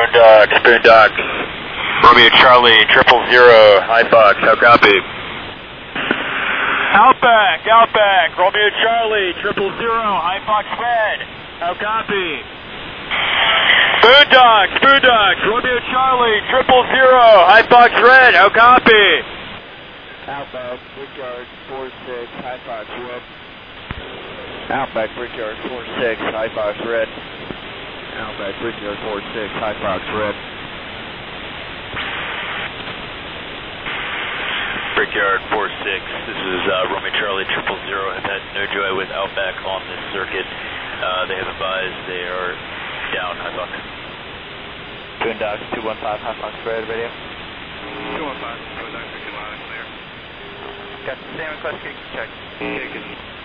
Boondocks. Romeo Charlie, 000, High Fox, how copy? Outback, Romeo Charlie, 000, High Fox Red, how copy? Boondocks, Romeo Charlie, 000, High Fox Red, how copy? Outback, Brickyard 46, High Fox Red. Outback, Brickyard 46, High Fox Red. Outback, Brickyard 46, High Fox Red. Brickyard 46, this is Romeo Charlie 000. Have had no joy with Outback on this circuit. They have advised they are down, High Fox. Boondocks 215, High Fox Red, radio. 215, Boondocks, loud and clear. Got the same request, check. Okay, good.